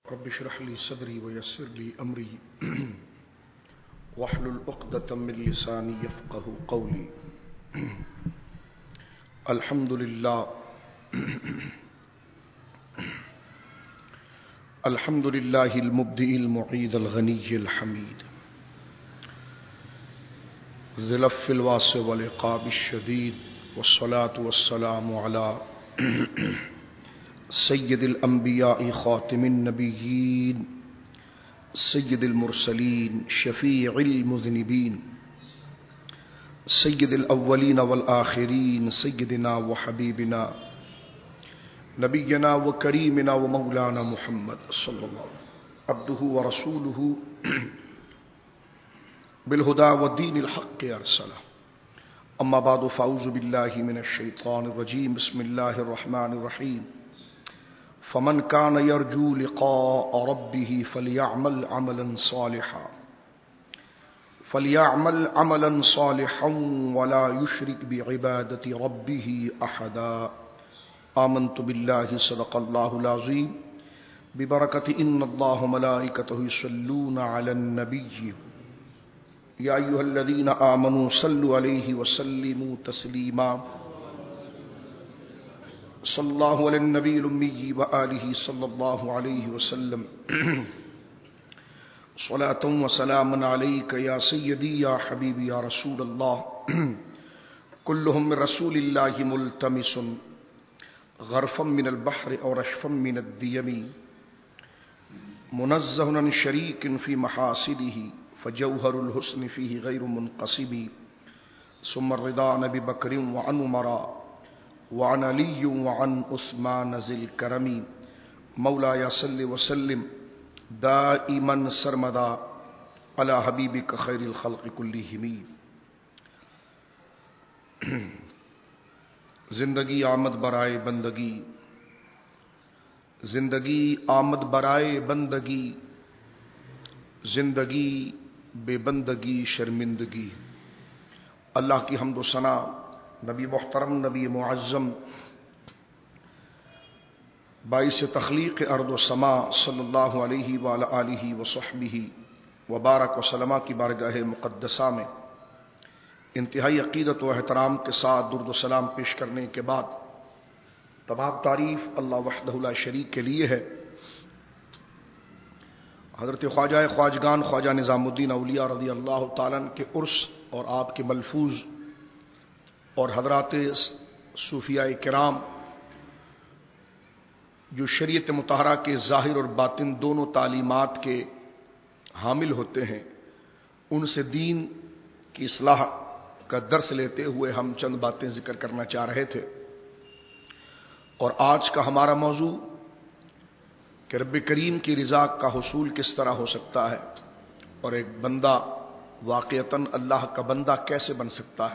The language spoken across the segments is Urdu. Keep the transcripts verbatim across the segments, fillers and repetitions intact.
رب اشرح لي صدري ويسر لي امري واحلل عقدة من لساني يفقهوا قولي. الحمد لله الحمد لله المبدئ المعيد الغني الحميد ذي العفو الواسع والعقاب الشديد، والصلاة والسلام على سید الانبیاء خاتم النبیین سید المرسلین شفیع المذنبین سید الاولین والآخرین سیدنا وحبیبنا نبینا وکریمنا ومولانا محمد صلی اللہ علیہ وسلم عبدہ ورسولہ بالہدی ودین الحق ارسلہ. اما بعد فاعوذ باللہ من الشیطان الرجیم. بسم اللہ الرحمن الرحیم. فمن كان يرجو لقاء ربه فليعمل عملا صالحا فليعمل عملا صالحا ولا يشرك بعبادة ربه أحدا. آمنت بالله صدق الله العظيم ببركة إن الله ملائكته يصلون على النبي يا أيها الذين آمنوا صلوا عليه وسلموا تسليما. صلی اللہ علیہ النبی الامی وآلہ صلی اللہ علیہ وسلم. صلاۃ و سلام علیک یا سیدی یا حبیبی یا رسول اللہ. کلہم من رسول اللہ ملتمس غرفا من البحر اور رشفا من الدیم منزہ عن شریک فی محاسنہ فجوہر الحسن فیہ غیر منقسم. ثم الرضا عن ابی بکر وعن عمر وعن علی وعن عثمان ذی الکرم. مولایا صلی وسلم دائما سرمدا علی حبیبک خیر الخلق کلہم. زندگی آمد برائے بندگی، زندگی آمد برائے بندگی، زندگی بے بندگی شرمندگی. اللہ کی حمد و ثنا نبی محترم نبی معظم باعث تخلیق ارض و سما صلی اللہ علیہ وآلہ آلہ وصحبہ وبارک وسلم کی بارگاہ مقدسہ میں انتہائی عقیدت و احترام کے ساتھ درود و سلام پیش کرنے کے بعد تمام تعریف اللہ وحدہ لا شریک کے لیے ہے. حضرت خواجہ خواجگان خواجہ نظام الدین اولیاء رضی اللہ تعالیٰ عنہ کے عرس اور آپ کے ملفوظ اور حضرات صوفیاء کرام جو شریعت مطہرہ کے ظاہر اور باطن دونوں تعلیمات کے حامل ہوتے ہیں، ان سے دین کی اصلاح کا درس لیتے ہوئے ہم چند باتیں ذکر کرنا چاہ رہے تھے. اور آج کا ہمارا موضوع کہ رب کریم کی رضا کا حصول کس طرح ہو سکتا ہے اور ایک بندہ واقعتاً اللہ کا بندہ کیسے بن سکتا ہے.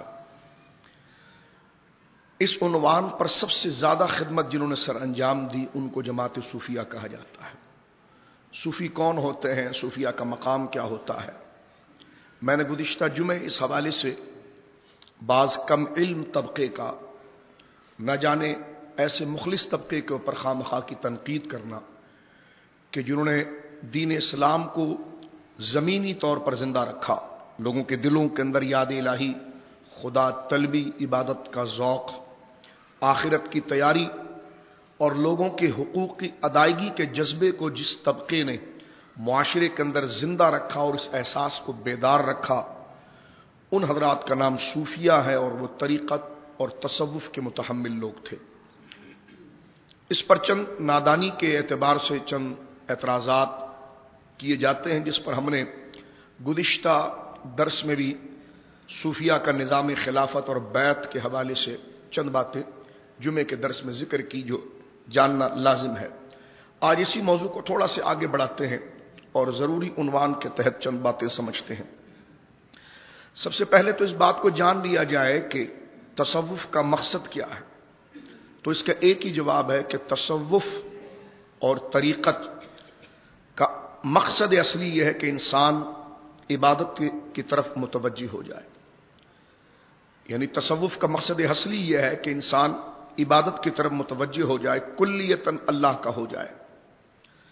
اس عنوان پر سب سے زیادہ خدمت جنہوں نے سر انجام دی ان کو جماعت صوفیہ کہا جاتا ہے. صوفی کون ہوتے ہیں؟ صوفیہ کا مقام کیا ہوتا ہے؟ میں نے گزشتہ جمعے اس حوالے سے بعض کم علم طبقے کا نہ جانے ایسے مخلص طبقے کے اوپر خواہ مخواہ کی تنقید کرنا کہ جنہوں نے دین اسلام کو زمینی طور پر زندہ رکھا، لوگوں کے دلوں کے اندر یاد الہی، خدا طلبی، عبادت کا ذوق، آخرت کی تیاری اور لوگوں کے حقوق کی ادائیگی کے جذبے کو جس طبقے نے معاشرے کے اندر زندہ رکھا اور اس احساس کو بیدار رکھا، ان حضرات کا نام صوفیہ ہے اور وہ طریقت اور تصوف کے متحمل لوگ تھے. اس پر چند نادانی کے اعتبار سے چند اعتراضات کیے جاتے ہیں جس پر ہم نے گزشتہ درس میں بھی صوفیہ کا نظام خلافت اور بیعت کے حوالے سے چند باتیں جمعے کے درس میں ذکر کی جو جاننا لازم ہے. آج اسی موضوع کو تھوڑا سے آگے بڑھاتے ہیں اور ضروری عنوان کے تحت چند باتیں سمجھتے ہیں. سب سے پہلے تو اس بات کو جان لیا جائے کہ تصوف کا مقصد کیا ہے. تو اس کا ایک ہی جواب ہے کہ تصوف اور طریقت کا مقصد اصلی یہ ہے کہ انسان عبادت کی طرف متوجہ ہو جائے. یعنی تصوف کا مقصد اصلی یہ ہے کہ انسان عبادت کی طرف متوجہ ہو جائے، کلیتاً اللہ کا ہو جائے.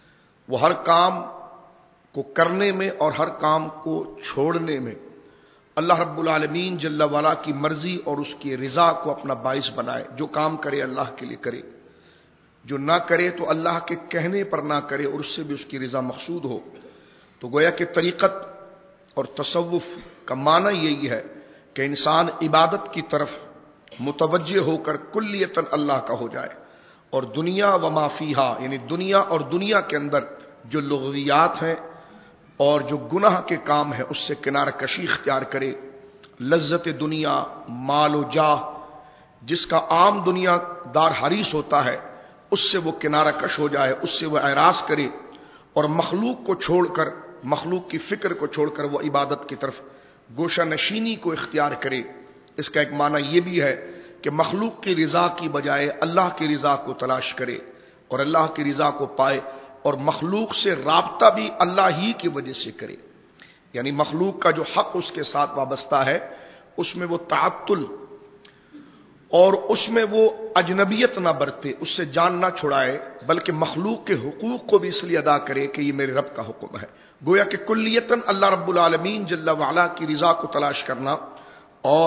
وہ ہر کام کو کرنے میں اور ہر کام کو چھوڑنے میں اللہ رب العالمین جل وعلا کی مرضی اور اس کی رضا کو اپنا باعث بنائے. جو کام کرے اللہ کے لیے کرے، جو نہ کرے تو اللہ کے کہنے پر نہ کرے اور اس سے بھی اس کی رضا مقصود ہو. تو گویا کہ طریقت اور تصوف کا معنی یہی ہے کہ انسان عبادت کی طرف متوجہ ہو کر کلیتاً اللہ کا ہو جائے، اور دنیا و ما فیہا یعنی دنیا اور دنیا کے اندر جو لغویات ہیں اور جو گناہ کے کام ہیں اس سے کنارہ کشی اختیار کرے. لذت دنیا، مال و جاہ، جس کا عام دنیا دار حریص ہوتا ہے اس سے وہ کنارہ کش ہو جائے، اس سے وہ اعراض کرے، اور مخلوق کو چھوڑ کر، مخلوق کی فکر کو چھوڑ کر وہ عبادت کی طرف گوشہ نشینی کو اختیار کرے. اس کا ایک معنی یہ بھی ہے کہ مخلوق کی رضا کی بجائے اللہ کی رضا کو تلاش کرے اور اللہ کی رضا کو پائے، اور مخلوق سے رابطہ بھی اللہ ہی کی وجہ سے کرے. یعنی مخلوق کا جو حق اس کے ساتھ وابستہ ہے اس میں وہ تعطل اور اس میں وہ اجنبیت نہ برتے، اس سے جان نہ چھڑائے، بلکہ مخلوق کے حقوق کو بھی اس لیے ادا کرے کہ یہ میرے رب کا حکم ہے. گویا کہ کلیتاً اللہ رب العالمین جل وعلا کی رضا کو تلاش کرنا اور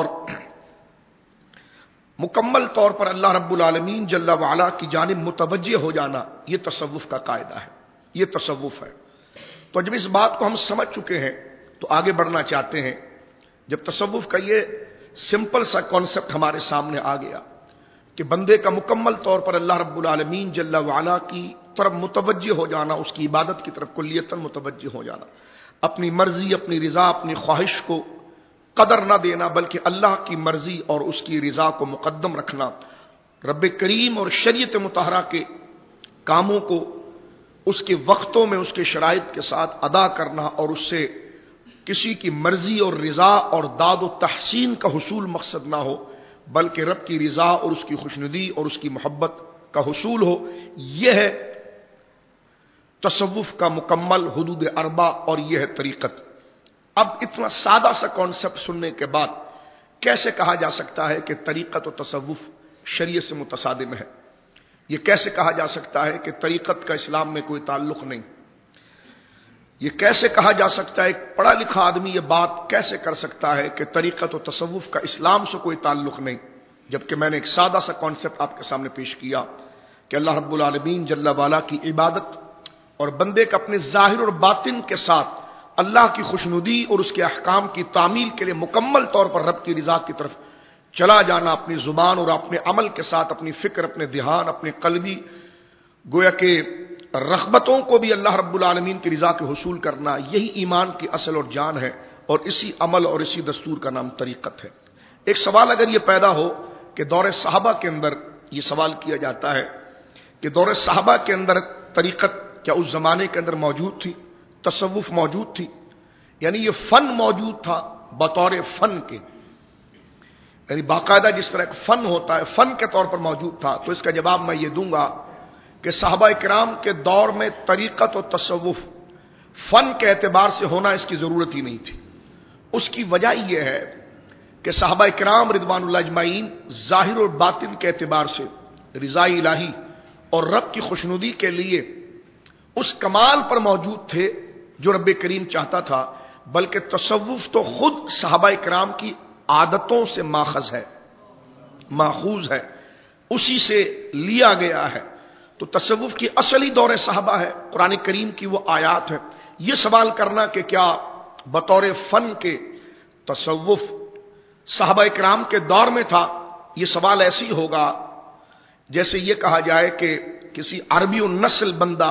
مکمل طور پر اللہ رب العالمین جل وعلا کی جانب متوجہ ہو جانا، یہ تصوف کا قاعدہ ہے، یہ تصوف ہے. تو جب اس بات کو ہم سمجھ چکے ہیں تو آگے بڑھنا چاہتے ہیں. جب تصوف کا یہ سمپل سا کانسیپٹ ہمارے سامنے آ گیا کہ بندے کا مکمل طور پر اللہ رب العالمین جل وعلا کی طرف متوجہ ہو جانا، اس کی عبادت کی طرف کلیتاً متوجہ ہو جانا، اپنی مرضی، اپنی رضا، اپنی خواہش کو قدر نہ دینا بلکہ اللہ کی مرضی اور اس کی رضا کو مقدم رکھنا، رب کریم اور شریعت مطہرہ کے کاموں کو اس کے وقتوں میں اس کے شرائط کے ساتھ ادا کرنا، اور اس سے کسی کی مرضی اور رضا اور داد و تحسین کا حصول مقصد نہ ہو بلکہ رب کی رضا اور اس کی خوشنودی اور اس کی محبت کا حصول ہو. یہ ہے تصوف کا مکمل حدود اربع اور یہ ہے طریقت. اب اتنا سادہ سا کانسیپٹ سننے کے بعد کیسے کہا جا سکتا ہے کہ طریقت و تصوف شریعت سے متصادم ہے؟ یہ کیسے کہا جا سکتا ہے کہ طریقت کا اسلام میں کوئی تعلق نہیں؟ یہ کیسے کہا جا سکتا ہے، ایک پڑھا لکھا آدمی یہ بات کیسے کر سکتا ہے کہ طریقت و تصوف کا اسلام سے کوئی تعلق نہیں، جبکہ میں نے ایک سادہ سا کانسیپٹ آپ کے سامنے پیش کیا کہ اللہ رب العالمین جل وعلا کی عبادت اور بندے کا اپنے ظاہر اور باطن کے ساتھ اللہ کی خوشنودی اور اس کے احکام کی تعمیل کے لیے مکمل طور پر رب کی رضا کی طرف چلا جانا، اپنی زبان اور اپنے عمل کے ساتھ اپنی فکر، اپنے دھیان، اپنے قلبی گویا کہ رغبتوں کو بھی اللہ رب العالمین کی رضا کے حصول کرنا، یہی ایمان کی اصل اور جان ہے، اور اسی عمل اور اسی دستور کا نام طریقت ہے. ایک سوال اگر یہ پیدا ہو کہ دور صحابہ کے اندر یہ سوال کیا جاتا ہے کہ دور صحابہ کے اندر طریقت کیا اس زمانے کے اندر موجود تھی، تصوف موجود تھی، یعنی یہ فن موجود تھا بطور فن کے، یعنی باقاعدہ جس طرح ایک فن ہوتا ہے فن کے طور پر موجود تھا؟ تو اس کا جواب میں یہ دوں گا کہ صحابہ کرام کے دور میں طریقت و تصوف فن کے اعتبار سے ہونا اس کی ضرورت ہی نہیں تھی. اس کی وجہ یہ ہے کہ صحابہ کرام رضوان اللہ اجمعین ظاہر اور باطن کے اعتبار سے رضا الہی اور رب کی خوشنودی کے لیے اس کمال پر موجود تھے جو رب کریم چاہتا تھا، بلکہ تصوف تو خود صحابہ کرام کی عادتوں سے ماخذ ہے، ماخوذ ہے، اسی سے لیا گیا ہے. تو تصوف کی اصلی دور صحابہ ہے، قرآن کریم کی وہ آیات ہے. یہ سوال کرنا کہ کیا بطور فن کے تصوف صحابہ کرام کے دور میں تھا، یہ سوال ایسی ہوگا جیسے یہ کہا جائے کہ کسی عربی النسل بندہ،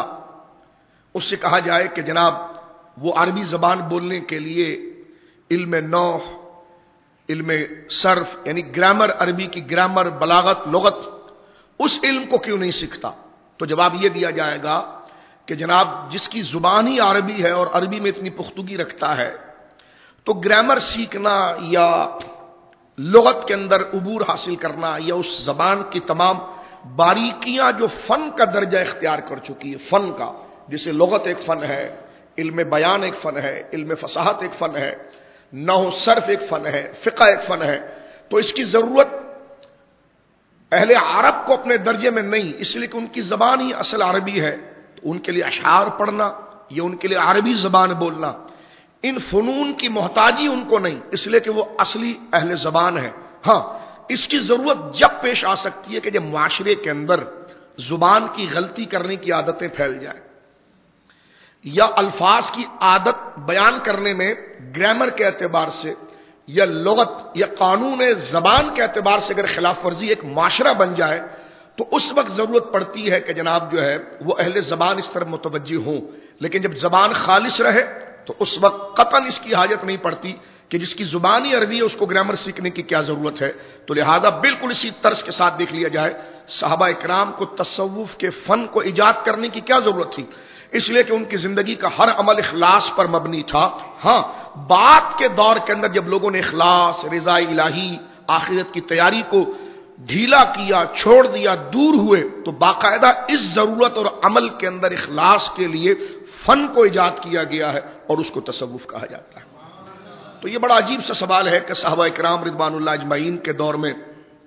اس سے کہا جائے کہ جناب وہ عربی زبان بولنے کے لیے علم نحو، علم صرف یعنی گرامر، عربی کی گرامر، بلاغت، لغت، اس علم کو کیوں نہیں سیکھتا؟ تو جواب یہ دیا جائے گا کہ جناب جس کی زبان ہی عربی ہے اور عربی میں اتنی پختگی رکھتا ہے تو گرامر سیکھنا یا لغت کے اندر عبور حاصل کرنا یا اس زبان کی تمام باریکیاں جو فن کا درجہ اختیار کر چکی ہے، فن کا، جسے لغت ایک فن ہے، علم بیان ایک فن ہے، علم فصاحت ایک فن ہے، نحو صرف ایک فن ہے، فقہ ایک فن ہے، تو اس کی ضرورت اہل عرب کو اپنے درجے میں نہیں، اس لیے کہ ان کی زبان ہی اصل عربی ہے. تو ان کے لیے اشعار پڑھنا یا ان کے لیے عربی زبان بولنا، ان فنون کی محتاجی ان کو نہیں، اس لیے کہ وہ اصلی اہل زبان ہے۔ ہاں، اس کی ضرورت جب پیش آ سکتی ہے کہ جب معاشرے کے اندر زبان کی غلطی کرنے کی عادتیں پھیل جائیں، یا الفاظ کی عادت بیان کرنے میں گرامر کے اعتبار سے یا لغت یا قانون زبان کے اعتبار سے اگر خلاف ورزی ایک معاشرہ بن جائے تو اس وقت ضرورت پڑتی ہے کہ جناب جو ہے وہ اہل زبان اس طرف متوجہ ہوں۔ لیکن جب زبان خالص رہے تو اس وقت قطعاً اس کی حاجت نہیں پڑتی کہ جس کی زبانی عربی ہے اس کو گرامر سیکھنے کی کیا ضرورت ہے۔ تو لہذا بالکل اسی طرز کے ساتھ دیکھ لیا جائے، صحابہ اکرام کو تصوف کے فن کو ایجاد کرنے کی کیا ضرورت تھی؟ اس لیے کہ ان کی زندگی کا ہر عمل اخلاص پر مبنی تھا۔ ہاں، بعد کے دور کے اندر جب لوگوں نے اخلاص، رضا الہی، آخرت کی تیاری کو ڈھیلا کیا، چھوڑ دیا، دور ہوئے، تو باقاعدہ اس ضرورت اور عمل کے اندر اخلاص کے لیے فن کو ایجاد کیا گیا ہے اور اس کو تصوف کہا جاتا ہے۔ تو یہ بڑا عجیب سا سوال ہے کہ صحابہ اکرام رضوان اللہ اجمعین کے دور میں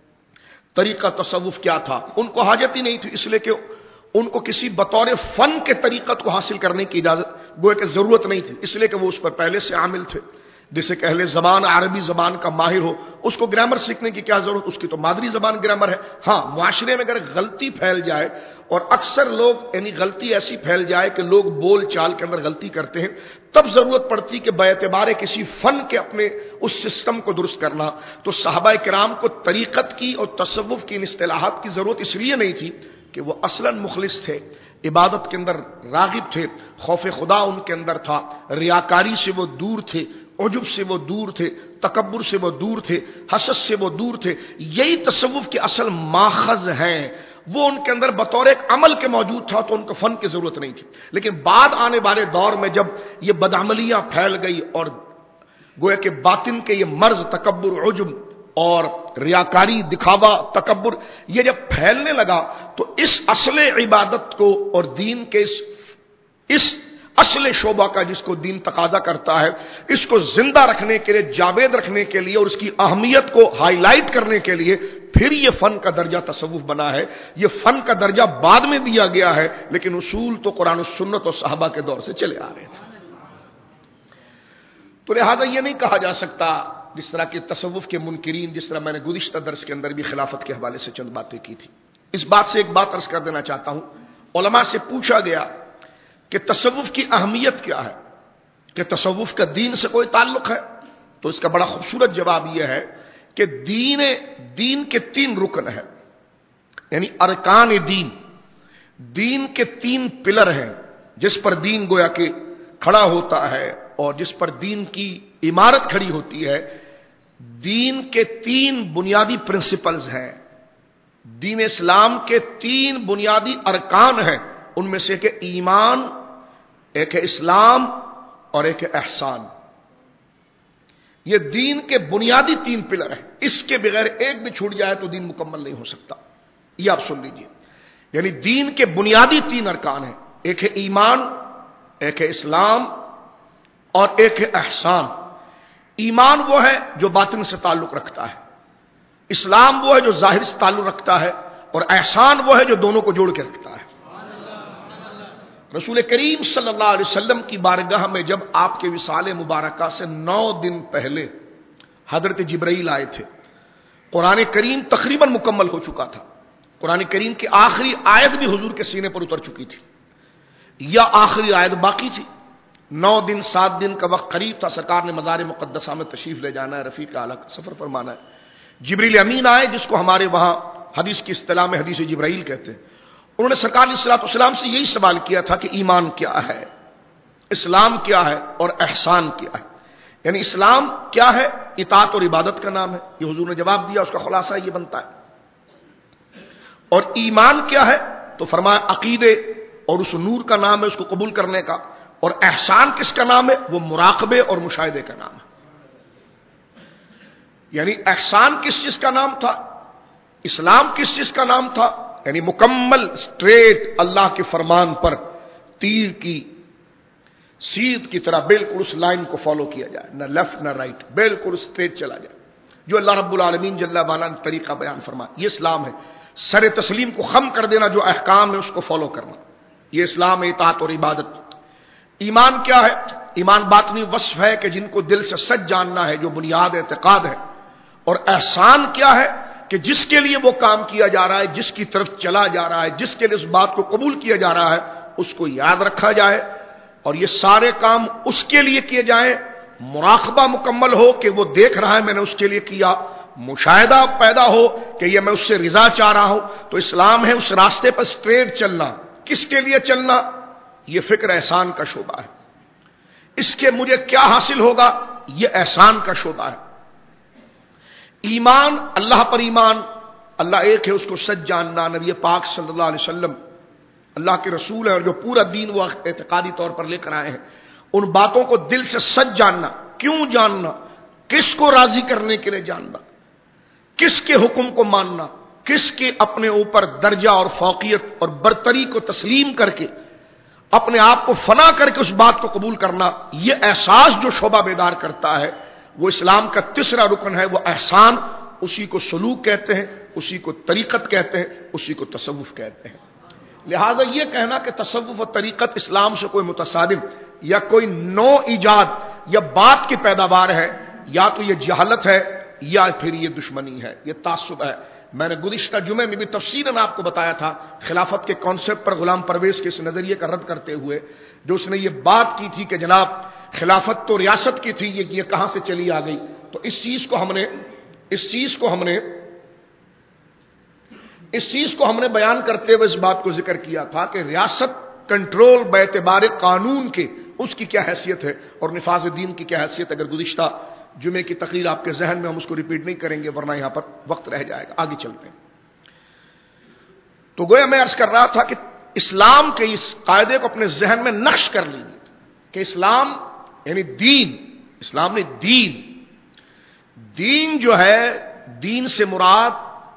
طریقہ تصوف کیا تھا؟ ان کو حاجت ہی نہیں تھی، اس لیے کہ ان کو کسی بطور فن کے طریقت کو حاصل کرنے کی اجازت گویا کہ ضرورت نہیں تھی، اس لیے کہ وہ اس پر پہلے سے عامل تھے۔ جسے کہ اہل زبان عربی زبان کا ماہر ہو، اس کو گرامر سیکھنے کی کیا ضرورت، اس کی تو مادری زبان گرامر ہے۔ ہاں، معاشرے میں اگر غلطی پھیل جائے، اور اکثر لوگ یعنی غلطی ایسی پھیل جائے کہ لوگ بول چال کے اندر غلطی کرتے ہیں، تب ضرورت پڑتی کہ باعتبار کسی فن کے اپنے اس سسٹم کو درست کرنا۔ تو صحابہ کرام کو طریقت کی اور تصوف کی ان اصطلاحات کی ضرورت اس لیے نہیں تھی کہ وہ اصلاً مخلص تھے، عبادت کے اندر راغب تھے، خوف خدا ان کے اندر تھا، ریاکاری سے وہ دور تھے، عجب سے وہ دور تھے، تکبر سے وہ دور تھے، حسد سے وہ دور تھے۔ یہی تصوف کے اصل ماخذ ہیں، وہ ان کے اندر بطور ایک عمل کے موجود تھا تو ان کو فن کی ضرورت نہیں تھی۔ لیکن بعد آنے والے دور میں جب یہ بدعملیاں پھیل گئی اور گویا کہ باطن کے یہ مرض تکبر، عجب اور ریاکاری، دکھاوا، تکبر، یہ جب پھیلنے لگا تو اس اصل عبادت کو اور دین کے اس, اس اصل شعبہ کا جس کو دین تقاضا کرتا ہے، اس کو زندہ رکھنے کے لیے، جاوید رکھنے کے لیے اور اس کی اہمیت کو ہائی لائٹ کرنے کے لیے پھر یہ فن کا درجہ تصوف بنا ہے۔ یہ فن کا درجہ بعد میں دیا گیا ہے، لیکن اصول تو قرآن و سنت اور صحابہ کے دور سے چلے آ رہے تھے۔ تو لہذا یہ نہیں کہا جا سکتا، جس طرح کے تصوف کے منکرین، جس طرح میں نے گزشتہ درس کے اندر بھی خلافت کے حوالے سے چند باتیں کی تھی، اس بات سے ایک بات عرض کر دینا چاہتا ہوں۔ علماء سے پوچھا گیا کہ تصوف کی اہمیت کیا ہے، کہ تصوف کا دین سے کوئی تعلق ہے؟ تو اس کا بڑا خوبصورت جواب یہ ہے کہ دین دین کے تین رکن ہیں، یعنی ارکان دین، دین کے تین پلر ہیں جس پر دین گویا کہ کھڑا ہوتا ہے اور جس پر دین کی عمارت کھڑی ہوتی ہے۔ دین کے تین بنیادی پرنسپلز ہیں، دین اسلام کے تین بنیادی ارکان ہیں، ان میں سے ایک ہے ایمان، ایک ہے اسلام اور ایک ہے احسان۔ یہ دین کے بنیادی تین پلر ہیں، اس کے بغیر ایک بھی چھوٹ جائے تو دین مکمل نہیں ہو سکتا۔ یہ آپ سن لیجئے، یعنی دین کے بنیادی تین ارکان ہیں، ایک ہے ایمان، ایک ہے اسلام اور ایک ہے احسان۔ ایمان وہ ہے جو باطن سے تعلق رکھتا ہے، اسلام وہ ہے جو ظاہر سے تعلق رکھتا ہے، اور احسان وہ ہے جو دونوں کو جوڑ کے رکھتا ہے۔ رسول کریم صلی اللہ علیہ وسلم کی بارگاہ میں جب آپ کے وصال مبارکہ سے نو دن پہلے حضرت جبرائیل آئے تھے، قرآن کریم تقریباً مکمل ہو چکا تھا، قرآن کریم کی آخری آیت بھی حضور کے سینے پر اتر چکی تھی، یا آخری آیت باقی تھی۔ نو دن سات دن کا وقت قریب تھا، سرکار نے مزار مقدسہ میں تشریف لے جانا ہے، رفیق اعلیٰ کا سفر فرمانا ہے۔ جبریل امین آئے، جس کو ہمارے وہاں حدیث کی اصطلاح میں حدیث جبرائیل کہتے ہیں۔ انہوں نے سرکار علیہ الصلوۃ والسلام سے یہی سوال کیا تھا کہ ایمان کیا ہے، اسلام کیا ہے اور احسان کیا ہے، یعنی اسلام کیا ہے؟ اطاعت اور عبادت کا نام ہے، یہ حضور نے جواب دیا، اس کا خلاصہ یہ بنتا ہے۔ اور ایمان کیا ہے؟ تو فرمایا عقیدے اور اس نور کا نام ہے اس کو قبول کرنے کا۔ اور احسان کس کا نام ہے؟ وہ مراقبے اور مشاہدے کا نام ہے۔ یعنی احسان کس چیز کا نام تھا، اسلام کس چیز کا نام تھا؟ یعنی مکمل سٹریٹ اللہ کے فرمان پر تیر کی سیدھ کی طرح بالکل اس لائن کو فالو کیا جائے، نہ لیفٹ نہ رائٹ، بالکل سٹریٹ چلا جائے، جو اللہ رب العالمین جل وعلا نے طریقہ بیان فرمایا، یہ اسلام ہے۔ سر تسلیم کو خم کر دینا، جو احکام ہے اس کو فالو کرنا۔ یہ اسلام اطاعت اور عبادت. ایمان کیا ہے؟ ایمان باطنی وصف ہے کہ جن کو دل سے سچ جاننا ہے، جو بنیاد اعتقاد ہے. اور احسان کیا ہے؟ کہ جس کے لیے وہ کام کیا جا رہا ہے، جس کی طرف چلا جا رہا ہے، جس کے لیے اس بات کو قبول کیا جا رہا ہے، اس کو یاد رکھا جائے اور یہ سارے کام اس کے لیے کیے جائیں. مراقبہ مکمل ہو کہ وہ دیکھ رہا ہے میں نے اس کے لیے کیا، مشاہدہ پیدا ہو کہ یہ میں اس سے رضا چاہ رہا ہوں. تو اسلام ہے اس راستے پر اسٹریٹ چلنا. کس کے لیے چلنا؟ یہ فکر احسان کا شعبہ ہے. اس کے مجھے کیا حاصل ہوگا؟ یہ احسان کا شعبہ ہے. ایمان، اللہ پر ایمان، اللہ ایک ہے اس کو سچ جاننا. نبی پاک صلی اللہ علیہ وسلم اللہ کے رسول ہیں اور جو پورا دین وہ اعتقادی طور پر لے کر آئے ہیں. ان باتوں کو دل سے سچ جاننا. کیوں جاننا؟ کس کو راضی کرنے کے لیے جاننا، کس کے حکم کو ماننا، کس کے اپنے اوپر درجہ اور فوقیت اور برتری کو تسلیم کر کے اپنے آپ کو فنا کر کے اس بات کو قبول کرنا. یہ احساس جو شعبہ بیدار کرتا ہے وہ اسلام کا تیسرا رکن ہے، وہ احسان. اسی کو سلوک کہتے ہیں، اسی کو طریقت کہتے ہیں، اسی کو تصوف کہتے ہیں. لہذا یہ کہنا کہ تصوف و طریقت اسلام سے کوئی متصادم یا کوئی نو ایجاد یا بات کی پیداوار ہے، یا تو یہ جہالت ہے یا پھر یہ دشمنی ہے، یہ تعصب ہے. میں نے گزشتہ جمعے میں بھی تفصیلاً آپ کو بتایا تھا خلافت کے کانسیپٹ پر غلام پرویز کے اس نظریے کا رد کرتے ہوئے، جو اس نے یہ بات کی تھی کہ جناب خلافت تو ریاست کی تھی، یہ یہ کہاں سے چلی آ گئی. تو اس چیز کو ہم نے اس چیز کو ہم نے اس چیز کو ہم نے بیان کرتے ہوئے اس بات کو ذکر کیا تھا کہ ریاست کنٹرول باعتبار قانون کے اس کی کیا حیثیت ہے اور نفاذ دین کی کیا حیثیت. اگر گزشتہ جمعے کی تقریر آپ کے ذہن میں، ہم اس کو ریپیٹ نہیں کریں گے ورنہ یہاں پر وقت رہ جائے گا. آگے چلتے ہیں. تو گویا میں عرض کر رہا تھا کہ اسلام کے اس قاعدے کو اپنے ذہن میں نقش کر لیجیے کہ اسلام یعنی دین، اسلام نے دین دین جو ہے، دین سے مراد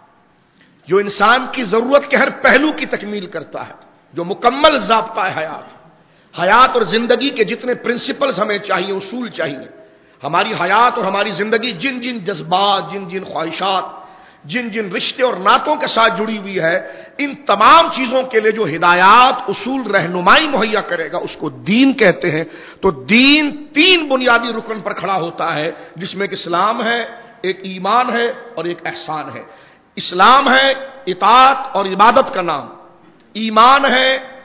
جو انسان کی ضرورت کے ہر پہلو کی تکمیل کرتا ہے، جو مکمل ضابطہ ہے حیات حیات اور زندگی کے جتنے پرنسپلز ہمیں چاہیے، اصول چاہیے. ہماری حیات اور ہماری زندگی جن جن جذبات، جن جن خواہشات، جن جن رشتے اور نعتوں کے ساتھ جڑی ہوئی ہے، ان تمام چیزوں کے لیے جو ہدایات، اصول، رہنمائی مہیا کرے گا اس کو دین کہتے ہیں. تو دین تین بنیادی رکن پر کھڑا ہوتا ہے، جس میں کہ اسلام ہے، ایک ایمان ہے اور ایک احسان ہے. اسلام ہے اطاعت اور عبادت کا نام، ایمان ہے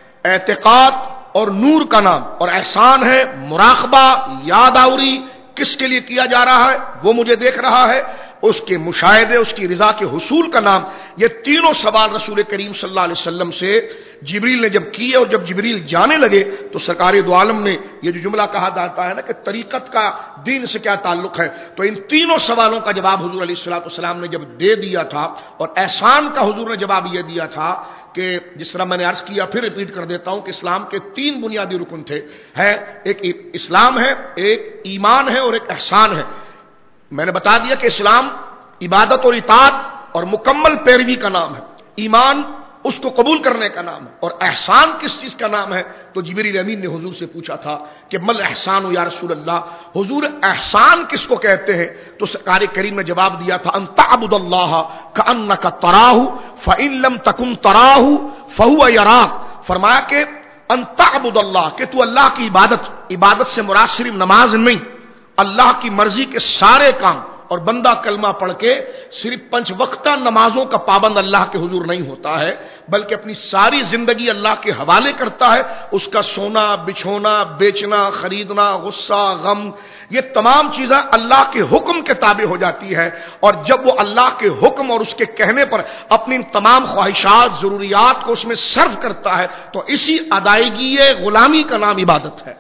اعتقاد اور نور کا نام، اور احسان ہے مراقبہ، یاد آوری. کس کے لیے کیا جا رہا ہے؟ وہ مجھے دیکھ رہا ہے. اس کے مشاہدے، اس کی رضا کے حصول کا نام. یہ تینوں سوال رسول کریم صلی اللہ علیہ وسلم سے جبریل نے جب کیے اور جب جبریل جانے لگے تو سرکار دو عالم نے یہ جو جملہ کہا جاتا ہے نا کہ طریقت کا دین سے کیا تعلق ہے، تو ان تینوں سوالوں کا جواب حضور علیہ الصلوۃ والسلام نے جب دے دیا تھا. اور احسان کا حضور نے جواب یہ دیا تھا کہ جس طرح میں نے عرض کیا، پھر ریپیٹ کر دیتا ہوں کہ اسلام کے تین بنیادی رکن تھے. ہے ایک اسلام ہے، ایک ایمان ہے اور ایک احسان ہے. میں نے بتا دیا کہ اسلام عبادت اور اطاعت اور مکمل پیروی کا نام ہے، ایمان اس کو قبول کرنے کا نام ہے، اور احسان کس چیز کا نام ہے؟ تو جبریل امین نے حضور سے پوچھا تھا کہ مل احسان یا رسول اللہ، حضور احسان کس کو کہتے ہیں؟ تو سرکار کریم نے جواب دیا تھا ان تعبد اللہ کأنک تراہ فإن لم تکن تراہ فہو یراک. فرمایا کہ ان تعبد اللہ، کہ تو اللہ کی عبادت، عبادت سے مراد صرف نماز نہیں، اللہ کی مرضی کے سارے کام. اور بندہ کلمہ پڑھ کے صرف پنچ وقتہ نمازوں کا پابند اللہ کے حضور نہیں ہوتا ہے، بلکہ اپنی ساری زندگی اللہ کے حوالے کرتا ہے. اس کا سونا، بچھونا، بیچنا، خریدنا، غصہ، غم، یہ تمام چیزیں اللہ کے حکم کے تابع ہو جاتی ہے. اور جب وہ اللہ کے حکم اور اس کے کہنے پر اپنی تمام خواہشات، ضروریات کو اس میں صرف کرتا ہے، تو اسی ادائیگی غلامی کا نام عبادت ہے.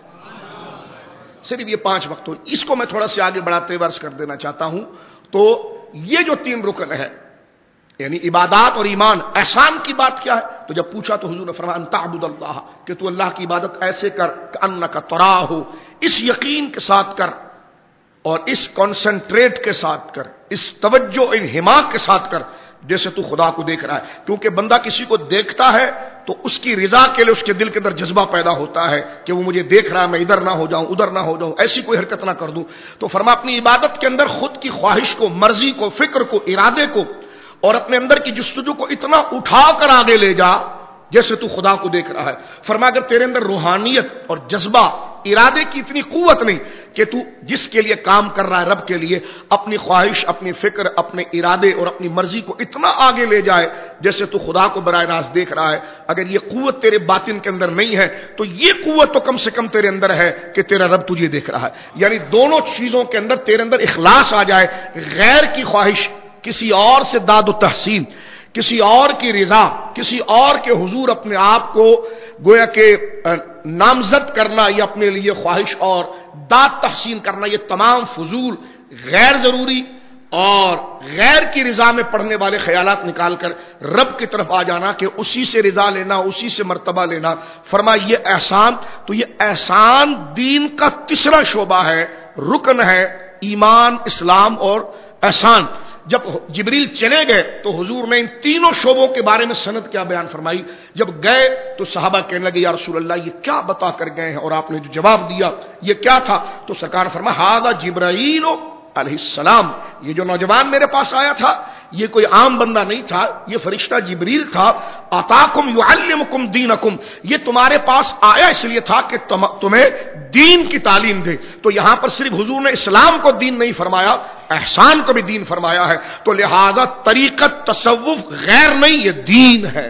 صرف یہ پانچ وقت ہو. اس کو میں تھوڑا سا آگے بڑھاتے ہوئے عرض کر دینا چاہتا ہوں. تو یہ جو تین رکن ہے یعنی عبادات اور ایمان، احسان کی بات کیا ہے؟ تو جب پوچھا تو حضور نے فرمایا ان تعبد اللہ، کہ تو اللہ کی عبادت ایسے کر کہ انک تراہ، اس یقین کے ساتھ کر اور اس کنسنٹریٹ کے ساتھ کر، اس توجہ انہماک کے ساتھ کر جیسے تو خدا کو دیکھ رہا ہے. کیونکہ بندہ کسی کو دیکھتا ہے تو اس کی رضا کے لیے اس کے دل کے اندر جذبہ پیدا ہوتا ہے کہ وہ مجھے دیکھ رہا ہے، میں ادھر نہ ہو جاؤں، ادھر نہ ہو جاؤں، ایسی کوئی حرکت نہ کر دوں. تو فرما اپنی عبادت کے اندر خود کی خواہش کو، مرضی کو، فکر کو، ارادے کو اور اپنے اندر کی جستجو کو اتنا اٹھا کر آگے لے جا جیسے تو خدا کو دیکھ رہا ہے. فرمایا اگر تیرے اندر روحانیت اور جذبہ ارادے کی اتنی قوت نہیں کہ تو جس کے لیے کام کر رہا ہے رب کے لیے اپنی خواہش، اپنی فکر، اپنے ارادے اور اپنی مرضی کو اتنا آگے لے جائے جیسے تو خدا کو براہ راست دیکھ رہا ہے، اگر یہ قوت تیرے باطن کے اندر نہیں ہے تو یہ قوت تو کم سے کم تیرے اندر ہے کہ تیرا رب تجھے دیکھ رہا ہے. یعنی دونوں چیزوں کے اندر تیرے اندر اخلاص آ جائے، غیر کی خواہش، کسی اور سے داد و تحسین، کسی اور کی رضا، کسی اور کے حضور اپنے آپ کو گویا کہ نامزد کرنا یا اپنے لیے خواہش اور داد تحسین کرنا، یہ تمام فضول، غیر ضروری اور غیر کی رضا میں پڑھنے والے خیالات نکال کر رب کی طرف آ جانا کہ اسی سے رضا لینا، اسی سے مرتبہ لینا. فرمایا یہ احسان، تو یہ احسان دین کا تیسرا شعبہ ہے، رکن ہے، ایمان، اسلام اور احسان. جب جبریل چلے گئے تو حضور نے ان تینوں شعبوں کے بارے میں سند کیا بیان فرمائی. جب گئے تو صحابہ کہنے لگے یا رسول اللہ یہ کیا بتا کر گئے ہیں، اور آپ نے جو جواب دیا یہ کیا تھا؟ تو سرکار فرمایا ھذا جبرائیل علیہ السلام، یہ جو نوجوان میرے پاس آیا تھا یہ کوئی عام بندہ نہیں تھا، یہ فرشتہ جبریل تھا. آتاکم یعلمکم دینکم، یہ تمہارے پاس آیا اس لیے تھا کہ تمہیں دین کی تعلیم دے. تو یہاں پر صرف حضور نے اسلام کو دین نہیں فرمایا، احسان کو بھی دین فرمایا ہے. تو لہذا طریقت تصوف غیر نہیں، یہ دین ہے،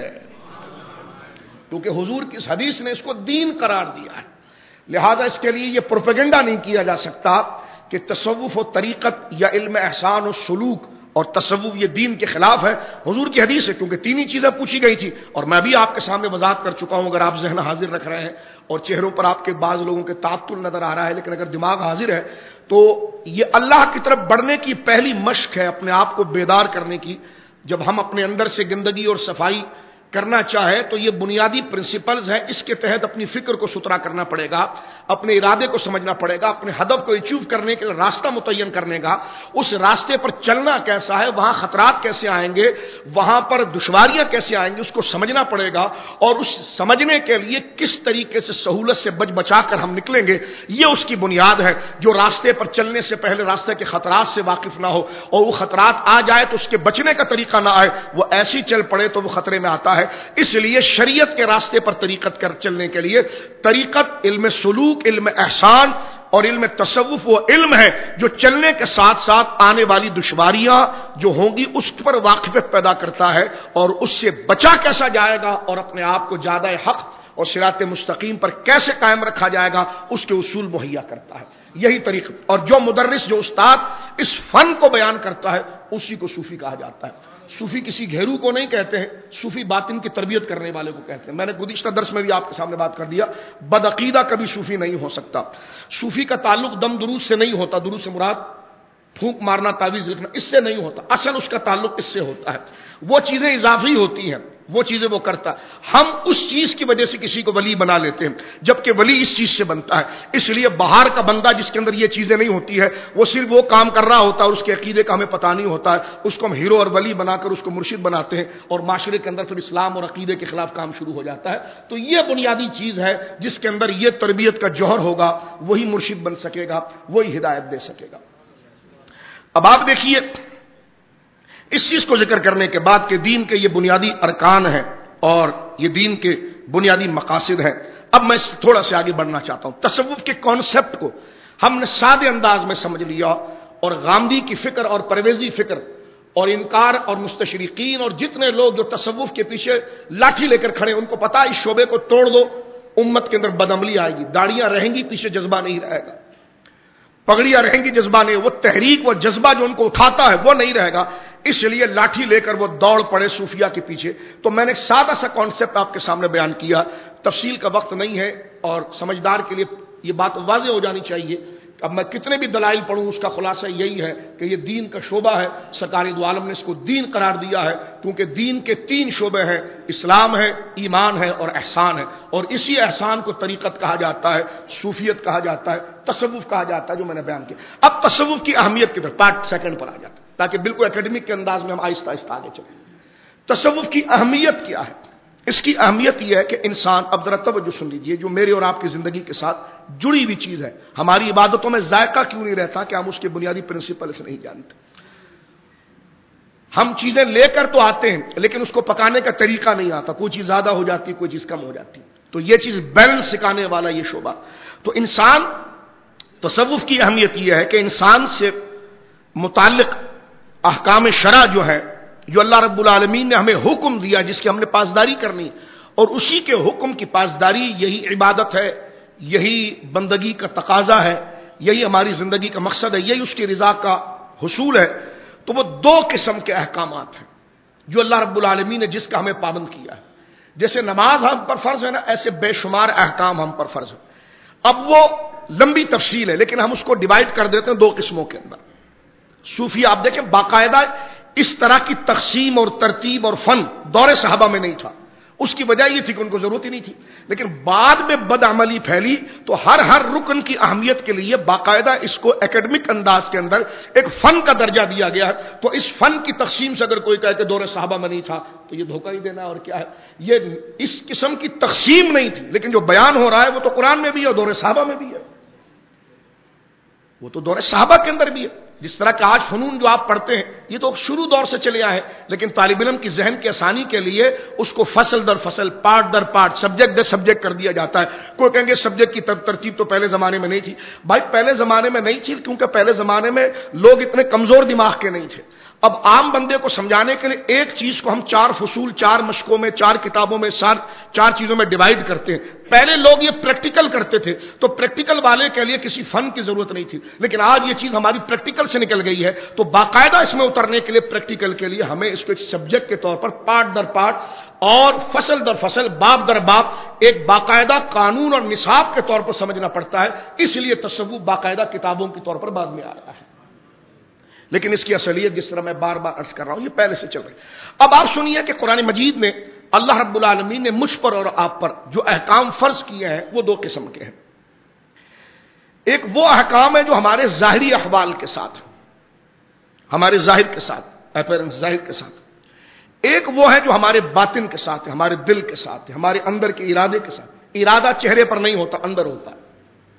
کیونکہ حضور کی اس حدیث نے اس کو دین قرار دیا ہے. لہذا اس کے لیے یہ پروپیگنڈا نہیں کیا جا سکتا کہ تصوف و طریقت یا علم احسان و سلوک اور تصوف یہ دین کے خلاف ہے. حضور کی حدیث ہے، کیونکہ تین ہی چیزیں پوچھی گئی تھی اور میں بھی آپ کے سامنے وضاحت کر چکا ہوں. اگر آپ ذہن حاضر رکھ رہے ہیں اور چہروں پر آپ کے بعض لوگوں کے تعطل نظر آ رہا ہے، لیکن اگر دماغ حاضر ہے تو یہ اللہ کی طرف بڑھنے کی پہلی مشق ہے، اپنے آپ کو بیدار کرنے کی. جب ہم اپنے اندر سے گندگی اور صفائی کرنا چاہے تو یہ بنیادی پرنسپلز ہیں، اس کے تحت اپنی فکر کو ستھرا کرنا پڑے گا، اپنے ارادے کو سمجھنا پڑے گا، اپنے ہدف کو اچیو کرنے کے لیے راستہ متعین کرنے گا. اس راستے پر چلنا کیسا ہے، وہاں خطرات کیسے آئیں گے، وہاں پر دشواریاں کیسے آئیں گی، اس کو سمجھنا پڑے گا. اور اس سمجھنے کے لیے کس طریقے سے سہولت سے بچ بچا کر ہم نکلیں گے، یہ اس کی بنیاد ہے. جو راستے پر چلنے سے پہلے راستے کے خطرات سے واقف نہ ہو اور وہ خطرات آ جائے تو اس کے بچنے کا طریقہ نہ آئے، وہ ایسی چل پڑے تو وہ خطرے میں آتا ہے. اس لیے شریعت کے راستے پر طریقت کر چلنے کے لیے طریقت، علم سلوک، علم احسان اور علم تصوف وہ علم ہے جو چلنے کے ساتھ ساتھ آنے والی دشواریاں جو ہوں گی اس پر واقفیت پیدا کرتا ہے اور اس سے بچا کیسا جائے گا اور اپنے آپ کو زیادہ حق اور صراط مستقیم پر کیسے قائم رکھا جائے گا اس کے اصول مہیا کرتا ہے. یہی طریقہ. اور جو مدرس، جو استاد اس فن کو بیان کرتا ہے اسی کو صوفی کہا جاتا ہے. صوفی کسی گھیرو کو نہیں کہتے ہیں، صوفی باطن کی تربیت کرنے والے کو کہتے ہیں. میں نے گزشتہ درس میں بھی آپ کے سامنے بات کر دیا، بدعقیدہ کبھی صوفی نہیں ہو سکتا. صوفی کا تعلق دم دروس سے نہیں ہوتا، دروس سے مراد پھونک مارنا، تعویذ لکھنا، اس سے نہیں ہوتا. اصل اس کا تعلق اس سے ہوتا ہے. وہ چیزیں اضافی ہوتی ہیں، وہ چیزیں وہ کرتا ہے. ہم اس چیز کی وجہ سے کسی کو ولی بنا لیتے ہیں، جبکہ ولی اس چیز سے بنتا ہے. اس لیے باہر کا بندہ جس کے اندر یہ چیزیں نہیں ہوتی ہے وہ صرف وہ کام کر رہا ہوتا ہے اور اس کے عقیدے کا ہمیں پتہ نہیں ہوتا ہے. اس کو ہم ہیرو اور ولی بنا کر اس کو مرشد بناتے ہیں اور معاشرے کے اندر پھر اسلام اور عقیدے کے خلاف کام شروع ہو جاتا ہے. تو یہ بنیادی چیز ہے جس کے اندر یہ تربیت کا جوہر ہوگا، وہی مرشد بن سکے گا، وہی ہدایت دے سکے گا. اب آپ دیکھیے اس چیز کو ذکر کرنے کے بعد کہ دین کے یہ بنیادی ارکان ہیں اور یہ دین کے بنیادی مقاصد ہیں. اب میں تھوڑا سا آگے بڑھنا چاہتا ہوں. تصوف کے کانسیپٹ کو ہم نے سادے انداز میں سمجھ لیا اور غامدی کی فکر اور پرویزی فکر اور انکار اور مستشرقین اور جتنے لوگ جو تصوف کے پیچھے لاٹھی لے کر کھڑے ان کو پتا اس شعبے کو توڑ دو امت کے اندر بدعملی آئے گی، داڑیاں رہیں گی پیچھے جذبہ نہیں رہے گا، پگڑیاں رہیں گی جذبہ نہیں، وہ تحریک وہ جذبہ جو ان کو اٹھاتا ہے وہ نہیں رہے گا. اس لیے لاٹھی لے کر وہ دوڑ پڑے صوفیہ کے پیچھے. تو میں نے ایک سادہ سا کانسیپٹ آپ کے سامنے بیان کیا، تفصیل کا وقت نہیں ہے اور سمجھدار کے لیے یہ بات واضح ہو جانی چاہیے. اب میں کتنے بھی دلائل پڑھوں اس کا خلاصہ یہی ہے کہ یہ دین کا شعبہ ہے. سرکار دو عالم نے اس کو دین قرار دیا ہے کیونکہ دین کے تین شعبے ہیں، اسلام ہے، ایمان ہے اور احسان ہے. اور اسی احسان کو طریقت کہا جاتا ہے، صوفیت کہا جاتا ہے، تصوف کہا جاتا ہے جو میں نے بیان کیا. اب تصوف کی اہمیت کی طرف پارٹ سیکنڈ پر آ جاتا ہے تاکہ بالکل اکیڈمک کے انداز میں ہم آہستہ آہستہ آگے چلیں. تصوف کی اہمیت کیا ہے؟ اس کی اہمیت یہ ہے کہ انسان، اب ذرا توجہ سن لیجیے، جو میرے اور آپ کی زندگی کے ساتھ جڑی ہوئی چیز ہے. ہماری عبادتوں میں ذائقہ کیوں نہیں رہتا کہ ہم اس کے بنیادی پرنسپل سے نہیں جانتے. ہم چیزیں لے کر تو آتے ہیں لیکن اس کو پکانے کا طریقہ نہیں آتا، کوئی چیز زیادہ ہو جاتی، کوئی چیز کم ہو جاتی. تو یہ چیز بیلنس سکھانے والا یہ شعبہ. تو انسان تصوف کی اہمیت یہ ہے کہ انسان سے متعلق احکام شرع جو ہے، جو اللہ رب العالمین نے ہمیں حکم دیا جس کی ہم نے پاسداری کرنی، اور اسی کے حکم کی پاسداری یہی عبادت ہے، یہی بندگی کا تقاضا ہے، یہی ہماری زندگی کا مقصد ہے، یہی اس کی رضا کا حصول ہے. تو وہ دو قسم کے احکامات ہیں جو اللہ رب العالمین نے جس کا ہمیں پابند کیا ہے. جیسے نماز ہم پر فرض ہے نا، ایسے بے شمار احکام ہم پر فرض ہے. اب وہ لمبی تفصیل ہے لیکن ہم اس کو ڈیوائڈ کر دیتے ہیں دو قسموں کے اندر. صوفی آپ دیکھیں باقاعدہ اس طرح کی تقسیم اور ترتیب اور فن دور صحابہ میں نہیں تھا. اس کی وجہ یہ تھی کہ ان کو ضرورت ہی نہیں تھی. لیکن بعد میں بدعملی پھیلی تو ہر ہر رکن کی اہمیت کے لیے باقاعدہ اس کو ایکیڈمک انداز کے اندر ایک فن کا درجہ دیا گیا ہے. تو اس فن کی تقسیم سے اگر کوئی کہے کہ دور صحابہ میں نہیں تھا تو یہ دھوکہ ہی دینا اور کیا ہے. یہ اس قسم کی تقسیم نہیں تھی لیکن جو بیان ہو رہا ہے وہ تو قرآن میں بھی ہے اور دور صحابہ میں بھی ہے. وہ تو دور صحابہ کے اندر بھی ہے. جس طرح کہ آج فنون جو آپ پڑھتے ہیں یہ تو شروع دور سے چلے آئے ہیں لیکن طالب علم کی ذہن کی آسانی کے لیے اس کو فصل در فصل، پارٹ در پارٹ، سبجیکٹ در سبجیکٹ کر دیا جاتا ہے. کوئی کہیں گے سبجیکٹ کی ترتیب تو پہلے زمانے میں نہیں تھی. بھائی پہلے زمانے میں نہیں تھی کیونکہ پہلے زمانے میں لوگ اتنے کمزور دماغ کے نہیں تھے. اب عام بندے کو سمجھانے کے لیے ایک چیز کو ہم چار فصول، چار مشقوں میں، چار کتابوں میں، چار چیزوں میں ڈیوائیڈ کرتے ہیں. پہلے لوگ یہ پریکٹیکل کرتے تھے تو پریکٹیکل والے کے لیے کسی فن کی ضرورت نہیں تھی. لیکن آج یہ چیز ہماری پریکٹیکل سے نکل گئی ہے تو باقاعدہ اس میں اترنے کے لیے پریکٹیکل کے لیے ہمیں اس کو ایک سبجیکٹ کے طور پر پارٹ در پارٹ اور فصل در فصل، باب در باب ایک باقاعدہ قانون اور نصاب کے طور پر سمجھنا پڑتا ہے. اس لیے تصوف باقاعدہ کتابوں کے طور پر بعد میں آ رہا ہے. لیکن اس کی اصلیت جس طرح میں بار بار عرض کر رہا ہوں یہ پہلے سے چل رہی. اب آپ سنیے کہ قرآن مجید نے اللہ رب العالمین نے مجھ پر اور آپ پر جو احکام فرض کیے ہیں وہ دو قسم کے ہیں. ایک وہ احکام ہے جو ہمارے ظاہری احوال کے ساتھ، ہمارے ظاہر کے ساتھ، اپیرنس ظاہر کے ساتھ. ایک وہ ہے جو ہمارے باطن کے ساتھ ہے، ہمارے دل کے ساتھ ہے، ہمارے اندر کے ارادے کے ساتھ. ارادہ چہرے پر نہیں ہوتا، اندر ہوتا ہے.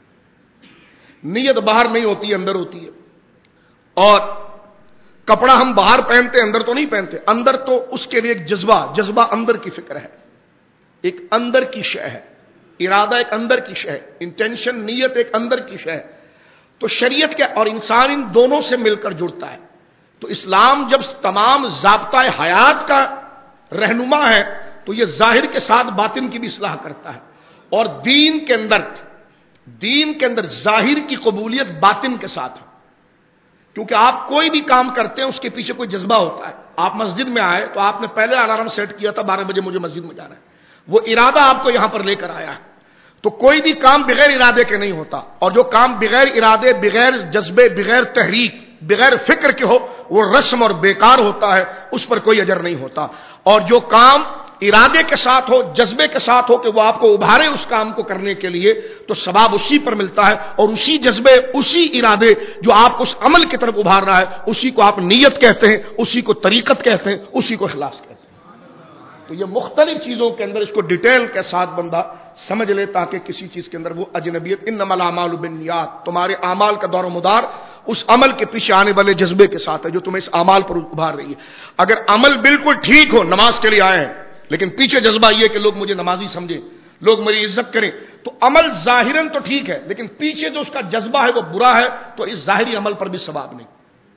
نیت باہر نہیں ہوتی، اندر ہوتی ہے. اور کپڑا ہم باہر پہنتے اندر تو نہیں پہنتے. اندر تو اس کے لیے ایک جذبہ جذبہ اندر کی فکر ہے، ایک اندر کی شے ہے. ارادہ ایک اندر کی شے ہے، انٹینشن، نیت ایک اندر کی شے ہے. تو شریعت کے اور انسان ان دونوں سے مل کر جڑتا ہے. تو اسلام جب تمام ضابطۂ حیات کا رہنما ہے تو یہ ظاہر کے ساتھ باطن کی بھی اصلاح کرتا ہے. اور دین کے اندر دین کے اندر ظاہر کی قبولیت باطن کے ساتھ ہے. کیونکہ آپ کوئی بھی کام کرتے ہیں اس کے پیچھے کوئی جذبہ ہوتا ہے. آپ مسجد میں آئے تو آپ نے پہلے الارم سیٹ کیا تھا بارہ بجے مجھے مسجد میں جانا ہے. وہ ارادہ آپ کو یہاں پر لے کر آیا ہے. تو کوئی بھی کام بغیر ارادے کے نہیں ہوتا. اور جو کام بغیر ارادے، بغیر جذبے، بغیر تحریک، بغیر فکر کے ہو وہ رسم اور بیکار ہوتا ہے، اس پر کوئی اجر نہیں ہوتا. اور جو کام ارادے کے ساتھ ہو، جذبے کے ساتھ ہو کہ وہ آپ کو ابھارے اس کام کو کرنے کے لیے تو ثواب اسی پر ملتا ہے. اور اسی جذبے، اسی ارادے جو آپ کو اس عمل کی طرف ابھار رہا ہے اسی کو آپ نیت کہتے ہیں، اسی کو طریقت کہتے ہیں، اسی کو اخلاص کہتے ہیں. تو یہ مختلف چیزوں کے اندر اس کو ڈیٹیل کے ساتھ بندہ سمجھ لے تاکہ کسی چیز کے اندر وہ اجنبیت. انما الاعمال بالنیات، تمہارے اعمال کا دور و مدار اس عمل کے پیچھے آنے والے جذبے کے ساتھ ہے جو تمہیں اس اعمال پر ابھار رہی ہے. اگر عمل بالکل ٹھیک ہو، نماز کے لیے آئے ہیں لیکن پیچھے جذبہ یہ کہ لوگ مجھے نمازی سمجھیں، لوگ میری عزت کریں، تو عمل ظاہراً تو ٹھیک ہے لیکن پیچھے جو اس کا جذبہ ہے وہ برا ہے تو اس ظاہری عمل پر بھی ثواب نہیں.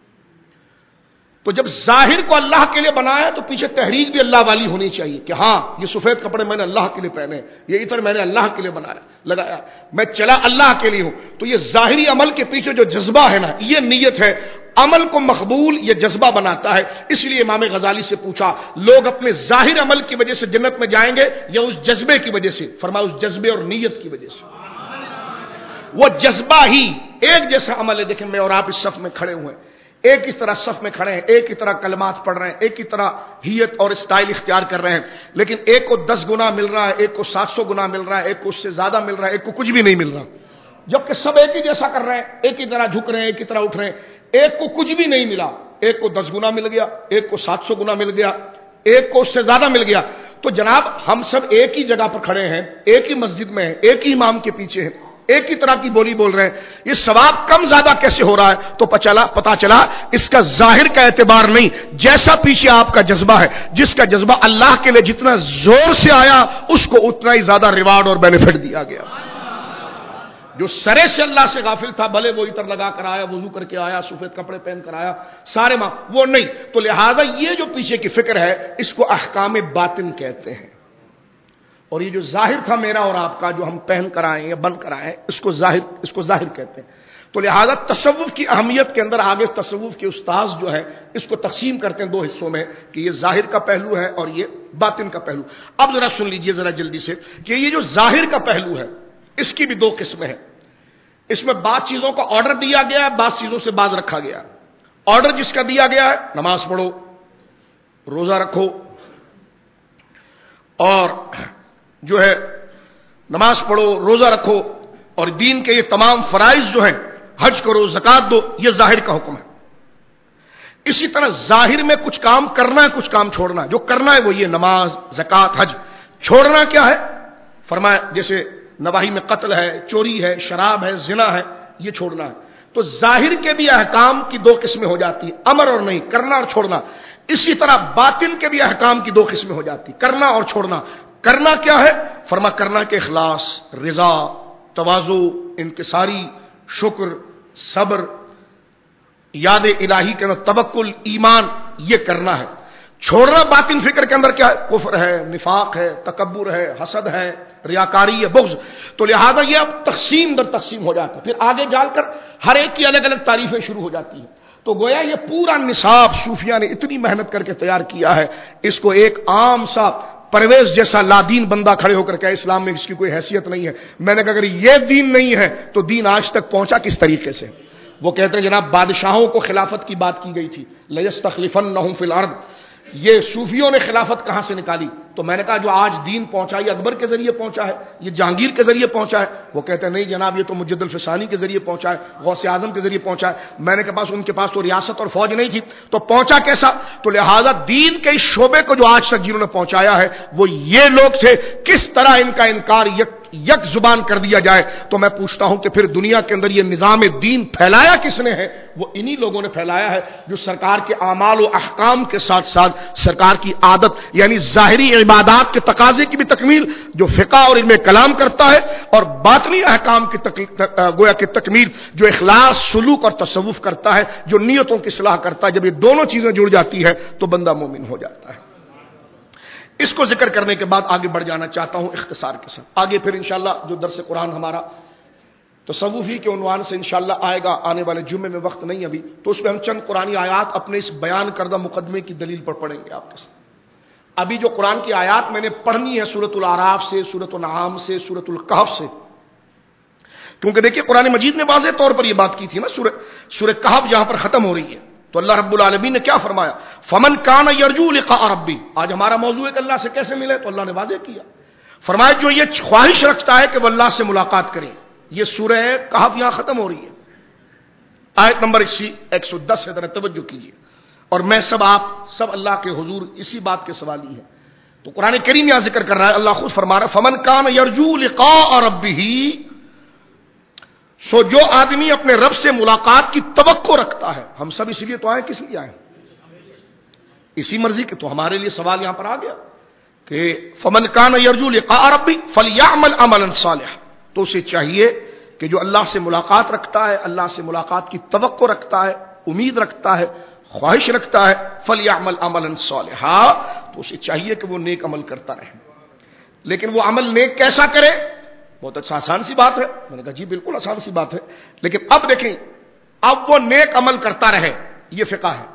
تو جب ظاہر کو اللہ کے لیے بنایا تو پیچھے تحریک بھی اللہ والی ہونی چاہیے کہ ہاں یہ سفید کپڑے میں نے اللہ کے لیے پہنے، یہ عطر میں نے اللہ کے لیے بنایا لگایا، میں چلا اللہ کے لیے ہوں. تو یہ ظاہری عمل کے پیچھے جو جذبہ ہے نا، یہ نیت ہے. عمل کو مقبول یہ جذبہ بناتا ہے. اس لیے امام غزالی سے پوچھا لوگ اپنے ظاہر عمل کی وجہ سے جنت میں جائیں گے یا اس جذبے کی وجہ سے؟ فرمایا اس جذبے اور نیت کی وجہ سے. وہ جذبہ ہی ایک جیسا عمل ہے. دیکھیں میں اور آپ اس صف میں کھڑے ہوئے ہیں، ایک ہی طرح صف میں کھڑے ہیں، ایک ہی طرح کلمات پڑھ رہے ہیں، ایک ہی طرح ہیت اور اسٹائل اختیار کر رہے ہیں، لیکن ایک کو دس گنا مل رہا ہے، ایک کو سات سو گنا مل رہا ہے، ایک کو اس سے زیادہ مل رہا ہے، ایک کو کچھ بھی نہیں مل رہا. جبکہ سب ایک ہی جیسا کر رہے ہیں، ایک ہی طرح جھک رہے ہیں، ایک ہی طرح اٹھ رہے ہیں. ایک کو کچھ بھی نہیں ملا، ایک کو دس گنا مل گیا، ایک کو سات سو گنا مل گیا، ایک کو اس سے زیادہ مل گیا. تو جناب ہم سب ایک ہی جگہ پر کھڑے ہیں، ایک ہی مسجد میں ہیں، ایک ہی امام کے پیچھے ہیں، ایک ہی طرح کی بولی بول رہے ہیں، یہ ثواب کم زیادہ کیسے ہو رہا ہے؟ تو پتا چلا اس کا ظاہر کا اعتبار نہیں، جیسا پیچھے آپ کا جذبہ ہے، جس کا جذبہ اللہ کے لیے جتنا زور سے آیا اس کو اتنا ہی زیادہ ریوارڈ اور بینیفٹ دیا گیا۔ جو سرے سے اللہ سے غافل تھا، بھلے وہ عطر لگا کر آیا، وضو کر کے آیا، سفید کپڑے پہن کر آیا، سارے ماں وہ نہیں، تو لہذا یہ جو پیچھے کی فکر ہے اس کو احکام باطن کہتے ہیں، اور یہ جو ظاہر تھا میرا اور آپ کا جو ہم پہن کر آئے یا بن کر آئے اس کو ظاہر اس کو ظاہر کہتے ہیں۔ تو لہذا تصوف کی اہمیت کے اندر آگے تصوف کے استاذ جو ہے اس کو تقسیم کرتے ہیں دو حصوں میں کہ یہ ظاہر کا پہلو ہے اور یہ باطن کا پہلو۔ اب ذرا سن لیجئے ذرا جلدی سے کہ یہ جو ظاہر کا پہلو ہے اس کی بھی دو قسمیں ہیں۔ اس میں بعض چیزوں کا آرڈر دیا گیا ہے، بعض چیزوں سے باز رکھا گیا۔ آرڈر جس کا دیا گیا ہے نماز پڑھو، روزہ رکھو، اور جو ہے نماز پڑھو، روزہ رکھو، اور دین کے یہ تمام فرائض جو ہیں، حج کرو، زکات دو، یہ ظاہر کا حکم ہے۔ اسی طرح ظاہر میں کچھ کام کرنا ہے، کچھ کام چھوڑنا ہے۔ جو کرنا ہے وہ یہ نماز، زکات، حج۔ چھوڑنا کیا ہے؟ فرمایا جیسے نواہی میں قتل ہے، چوری ہے، شراب ہے، زنا ہے، یہ چھوڑنا ہے۔ تو ظاہر کے بھی احکام کی دو قسمیں ہو جاتی ہیں، امر اور نہیں، کرنا اور چھوڑنا۔ اسی طرح باطن کے بھی احکام کی دو قسمیں ہو جاتی، کرنا اور چھوڑنا۔ کرنا کیا ہے؟ فرما کرنا کے اخلاص، رضا، تواضع، انکساری، شکر، صبر، یاد الہی کے اندر توکل، ایمان، یہ کرنا ہے۔ چھوڑنا باطن فکر کے اندر کیا ہے؟ کفر ہے، نفاق ہے، تکبر ہے، حسد ہے، ریاکاری ہے، بغض۔ تو لہذا یہ اب تقسیم در تقسیم ہو جاتا ہے، پھر آگے جا کر ہر ایک کی الگ الگ تعریفیں شروع ہو جاتی ہیں۔ تو گویا یہ پورا نصاب صوفیہ نے اتنی محنت کر کے تیار کیا ہے، اس کو ایک عام سا پرویز جیسا لادین بندہ کھڑے ہو کر کہ اسلام میں اس کی کوئی حیثیت نہیں ہے۔ میں نے کہا اگر یہ دین نہیں ہے تو دین آج تک پہنچا کس طریقے سے؟ وہ کہتے ہیں جناب بادشاہوں کو خلافت کی بات کی گئی تھی، لَيَسْتَخْلِفَنَّهُمْ فِي الْأَرْضِ، یہ صوفیوں نے خلافت کہاں سے نکالی؟ تو میں نے کہا جو آج دین پہنچا یہ اکبر کے ذریعے پہنچا ہے، یہ جہانگیر کے ذریعے پہنچا ہے۔ وہ کہتے ہیں نہیں جناب یہ تو مجد الفسانی کے ذریعے پہنچا ہے، غوث اعظم کے ذریعے پہنچا ہے۔ میں نے کہا ان کے پاس تو ریاست اور فوج نہیں تھی، تو پہنچا کیسا؟ تو لہذا دین کے اس شعبے کو جو آج تک جنہوں نے پہنچایا ہے وہ یہ لوگ تھے، کس طرح ان کا انکار یک یک زبان کر دیا جائے؟ تو میں پوچھتا ہوں کہ پھر دنیا کے اندر یہ نظام دین پھیلایا کس نے ہے؟ وہ انہی لوگوں نے پھیلایا ہے جو سرکار کے اعمال و احکام کے ساتھ ساتھ سرکار کی عادت یعنی ظاہری عبادات کے تقاضے کی بھی تکمیل، جو فقہ اور علم کلام کرتا ہے، اور باطنی احکام کی گویا کی تکمیل جو اخلاص، سلوک اور تصوف کرتا ہے، جو نیتوں کی اصلاح کرتا ہے۔ جب یہ دونوں چیزیں جڑ جاتی ہے تو بندہ مومن ہو جاتا ہے۔ اس کو ذکر کرنے کے بعد آگے بڑھ جانا چاہتا ہوں اختصار کے ساتھ۔ آگے پھر انشاءاللہ جو درس قرآن ہمارا تصوفی کے عنوان سے انشاءاللہ آئے گا آنے والے جمعے میں، وقت نہیں ابھی، تو اس میں ہم چند قرآنی آیات اپنے اس بیان کردہ مقدمے کی دلیل پر پڑھیں گے آپ کے ساتھ۔ ابھی جو قرآن کی آیات میں نے پڑھنی ہے سورۃ الاعراف سے، سورۃ الانعام سے، سورۃ الکہف سے، کیونکہ دیکھیے قرآن مجید نے واضح طور پر یہ بات کی تھی نا، سورہ سورہ کہف جہاں پر ختم ہو رہی ہے تو اللہ رب العالمین نے کیا فرمایا؟ فمن کان یرجو لقاء ربی۔ آج ہمارا موضوع ہے کہ اللہ سے کیسے ملے، تو اللہ نے واضح کیا، فرمایا جو یہ خواہش رکھتا ہے کہ وہ اللہ سے ملاقات کرے۔ یہ سورہ کہف یہاں ختم ہو رہی ہے، آیت نمبر ایک سو دس ہے، ذرا توجہ کیجیے، اور میں سب آپ سب اللہ کے حضور اسی بات کے سوالی ہیں۔ تو قرآن کریم یہاں ذکر کر رہا ہے، اللہ خود فرما رہا ہے فمن کان یرجو لقاء ربہ، سو جو آدمی اپنے رب سے ملاقات کی توقع رکھتا ہے۔ ہم سب اسی لیے تو آئے، کس لیے آئے؟ اسی مرضی کے۔ تو ہمارے لیے سوال یہاں پر آ گیا کہ فمن کان یرجو لقاء ربہ فلیعمل عملا صالحا، تو اسے چاہیے کہ جو اللہ سے ملاقات رکھتا ہے، اللہ سے ملاقات کی توقع رکھتا ہے، امید رکھتا ہے، خواہش رکھتا ہے، فلیعمل عملا صالحا، تو اسے چاہیے کہ وہ نیک عمل کرتا رہے۔ لیکن وہ عمل نیک کیسا کرے؟ بہت اچھا، آسان سی بات ہے۔ میں نے کہا جی بالکل آسان سی بات ہے، لیکن اب دیکھیں، اب وہ نیک عمل کرتا رہے، یہ فقہ ہے۔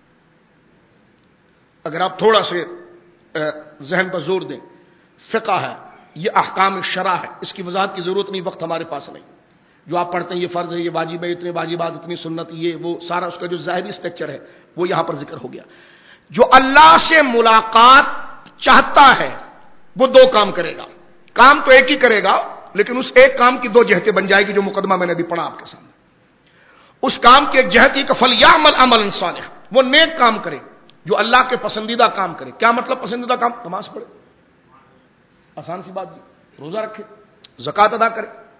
اگر آپ تھوڑا سے ذہن پر زور دیں، فقہ ہے، یہ احکام شرع ہے، اس کی وضاحت کی ضرورت نہیں، وقت ہمارے پاس نہیں۔ جو آپ پڑھتے ہیں یہ فرض ہے، یہ واجب ہے، اتنے واجبات، اتنی سنت، یہ وہ سارا اس کا جو ظاہری اسٹرکچر ہے وہ یہاں پر ذکر ہو گیا۔ جو اللہ سے ملاقات چاہتا ہے وہ دو کام کرے گا، کام تو ایک ہی کرے گا لیکن اس ایک کام کی دو جہتیں بن جائے گی، جو مقدمہ میں نے ابھی پڑھا آپ کے سامنے۔ اس کام کی ایک جہت یہ کہ فلیعمل عملا صالحا، وہ نیک کام کرے، جو اللہ کے پسندیدہ کام کرے۔ کیا مطلب پسندیدہ کام؟ نماز پڑھے، آسان سی بات جی، روزہ رکھے، زکوٰۃ ادا کرے،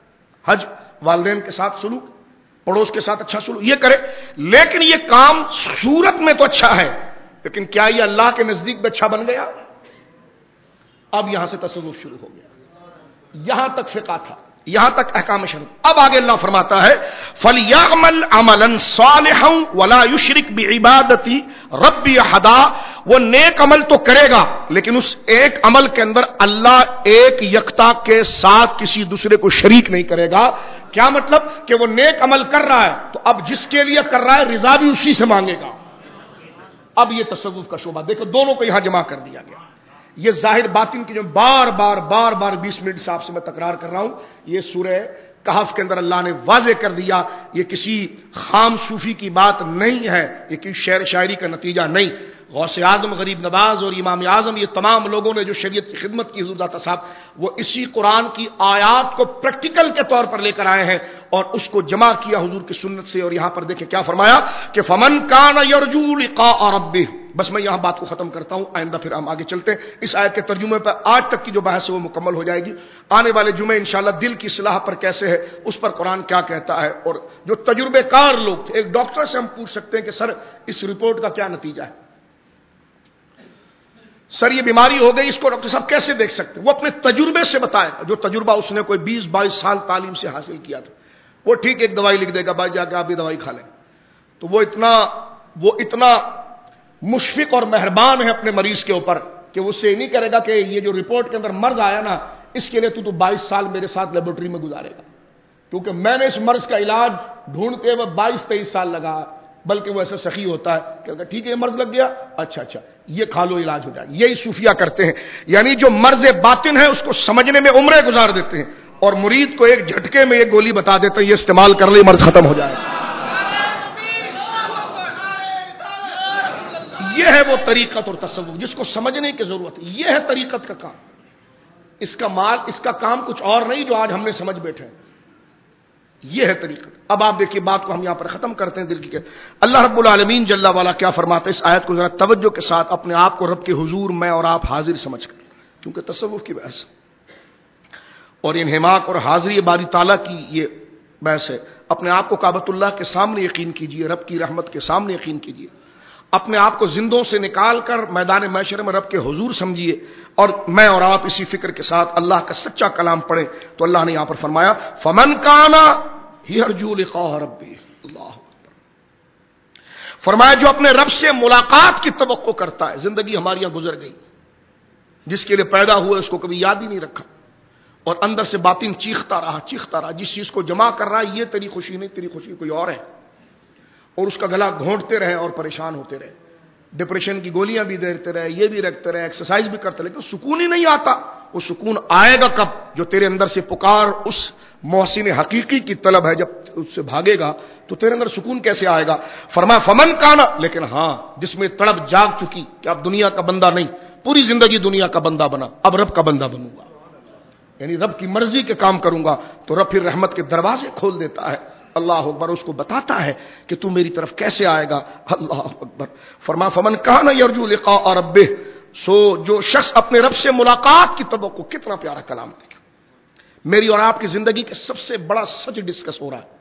حج، والدین کے ساتھ سلوک، پڑوس کے ساتھ اچھا سلوک، یہ کرے. لیکن یہ کام صورت میں تو اچھا ہے، لیکن کیا یہ اللہ کے نزدیک بھی اچھا بن گیا؟ اب یہاں سے تصوف شروع ہو گیا. یہاں تک فقہ تھا، یہاں تک احکام شرع. اب آگے اللہ فرماتا ہے فَلْيَعْمَلْ عَمَلًا صَالِحًا وَلَا يُشْرِكْ بِعِبَادَتِي رَبِّي أَحَدًا. وہ نیک عمل تو کرے گا لیکن اس ایک عمل کے اندر اللہ ایک یکتا کے ساتھ کسی دوسرے کو شریک نہیں کرے گا. کیا مطلب؟ کہ وہ نیک عمل کر رہا ہے تو اب جس کے لیے کر رہا ہے رضا بھی اسی سے مانگے گا. اب یہ تصوف کا شعبہ دیکھو، دونوں کو یہاں جمع کر دیا گیا. یہ ظاہر باطن کی جو بار بار بار بار بیس منٹ سے آپ سے میں تکرار کر رہا ہوں، یہ سورہ کہف کے اندر اللہ نے واضح کر دیا. یہ کسی خام صوفی کی بات نہیں ہے، یہ کسی شعر شاعری کا نتیجہ نہیں. غوث اعظم، غریب نواز اور امام اعظم، یہ تمام لوگوں نے جو شریعت کی خدمت کی حضور داتا صاحب، وہ اسی قرآن کی آیات کو پریکٹیکل کے طور پر لے کر آئے ہیں اور اس کو جمع کیا حضور کی سنت سے. اور یہاں پر دیکھیں کیا فرمایا کہ فمن کان یرجو لقاء ربہ. بس میں یہاں بات کو ختم کرتا ہوں، آئندہ پھر ہم آگے چلتے ہیں. اس آیت کے ترجمے پر آج تک کی جو بحث ہے وہ مکمل ہو جائے گی. آنے والے جمعے انشاءاللہ دل کی اصلاح پر کیسے ہے، اس پر قرآن کیا کہتا ہے. اور جو تجربے کار لوگ تھے، ایک ڈاکٹر سے ہم پوچھ سکتے ہیں کہ سر اس رپورٹ کا کیا نتیجہ ہے، سر یہ بیماری ہو گئی، اس کو ڈاکٹر صاحب کیسے دیکھ سکتے ہیں؟ وہ اپنے تجربے سے بتائے گا. جو تجربہ اس نے کوئی بیس بائیس سال تعلیم سے حاصل کیا تھا، وہ ٹھیک ایک دوائی لکھ دے گا، بھائی جا کے آپ بھی دوائی کھا لیں. تو وہ اتنا وہ اتنا مشفق اور مہربان ہے اپنے مریض کے اوپر کہ وہ سے نہیں کرے گا کہ یہ جو رپورٹ کے اندر مرض آیا نا، اس کے لیے تو تو بائیس سال میرے ساتھ لیبورٹری میں گزارے گا، کیونکہ میں نے اس مرض کا علاج ڈھونڈتے ہوئے بائیس تیئیس سال لگا. بلکہ وہ ایسا سخی ہوتا ہے کہ ٹھیک ہے یہ مرض لگ گیا، اچھا اچھا یہ کھا لو علاج ہو جائے. یہی صوفیہ کرتے ہیں، یعنی جو مرض باطن ہے اس کو سمجھنے میں عمریں گزار دیتے ہیں اور مرید کو ایک جھٹکے میں یہ گولی بتا دیتے ہیں یہ استعمال کر لے مرض ختم ہو جائے. یہ ہے وہ طریقت اور تصوف جس کو سمجھنے کی ضرورت ہے. یہ ہے طریقت کا کام. اس کا مال، اس کا کام کچھ اور نہیں جو آج ہم نے سمجھ بیٹھے ہیں. یہ ہے طریقت. اب آپ دیکھیے بات کو ہم یہاں پر ختم کرتے ہیں دل کی کہ اللہ رب العالمین جل والا کیا فرماتا ہے. اس آیت کو ذرا توجہ کے ساتھ اپنے آپ کو رب کے حضور میں اور آپ حاضر سمجھ کر، کیونکہ تصوف کی بحث اور انہماک اور حاضری باری تعالیٰ کی یہ بحث ہے. اپنے آپ کو کعبۃ اللہ کے سامنے یقین کیجئے، رب کی رحمت کے سامنے یقین کیجئے. اپنے آپ کو زندوں سے نکال کر میدان محشر میں رب کے حضور سمجھیے اور میں اور آپ اسی فکر کے ساتھ اللہ کا سچا کلام پڑھیں. تو اللہ نے یہاں پر فرمایا فمن کانا یرجو لقاء ربی. اللہ اکبر. فرمایا جو اپنے رب سے ملاقات کی توقع کرتا ہے. زندگی ہماری یہاں گزر گئی، جس کے لیے پیدا ہوا اس کو کبھی یاد ہی نہیں رکھا اور اندر سے باطن چیختا رہا چیختا رہا. جس چیز کو جمع کر رہا ہے یہ تیری خوشی نہیں، تیری خوشی کوئی اور ہے، اور اس کا گلا گھونٹتے رہے اور پریشان ہوتے رہے. ڈپریشن کی گولیاں بھی دیتے رہے، یہ بھی رکھتے رہے، ایکسرسائز بھی کرتے رہے، لیکن سکون ہی نہیں آتا. وہ سکون آئے گا کب؟ جو تیرے اندر سے پکار اس محسن حقیقی کی طلب ہے، جب اس سے بھاگے گا تو تیرے اندر سکون کیسے آئے گا؟ فرمایا فمن کانا، لیکن ہاں جس میں تڑپ جاگ چکی کہ اب دنیا کا بندہ نہیں، پوری زندگی دنیا کا بندہ بنا، اب رب کا بندہ بنوں گا، یعنی رب کی مرضی کے کام کروں گا، تو رب پھر رحمت کے دروازے کھول دیتا ہے. اللہ اکبر. اس کو بتاتا ہے کہ تو میری طرف کیسے آئے گا. اللہ اکبر. فرما فمن کان یرجو لقاء ربہ، سو جو شخص اپنے رب سے ملاقات کی توقع. کتنا پیارا کلام دیکھیں. میری اور آپ کی زندگی کا سب سے بڑا سچ ڈسکس ہو رہا ہے.